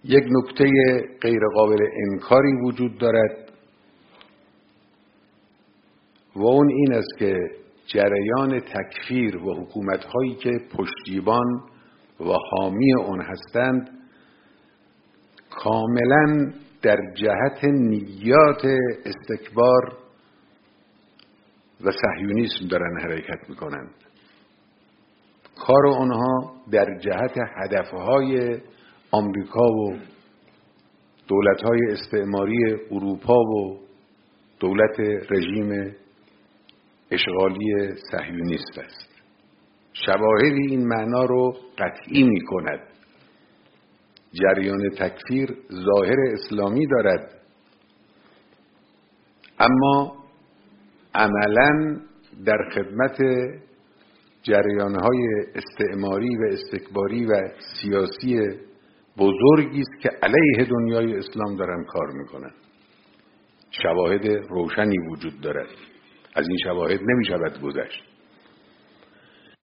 یک نکته غیر قابل انکاری وجود دارد و اون این است که جریان تکفیر و حکومت‌هایی که پشتیبان و حامی اون هستند کاملاً در جهت نیات استکبار و صهیونیسم دارن حرکت میکنند. کار آنها در جهت هدفهای آمریکا و دولت‌های استعماری اروپا و دولت رژیم اشغالی صهیونیست است. شواهد این معنا رو قطعی می کند. جریان تکفیر ظاهر اسلامی دارد اما عملاً در خدمت جریان‌های استعماری و استکباری و سیاسی بزرگی است که علیه دنیای اسلام دارن کار میکنن. شواهد روشنی وجود دارد. از این شواهد نمی شود گذشت.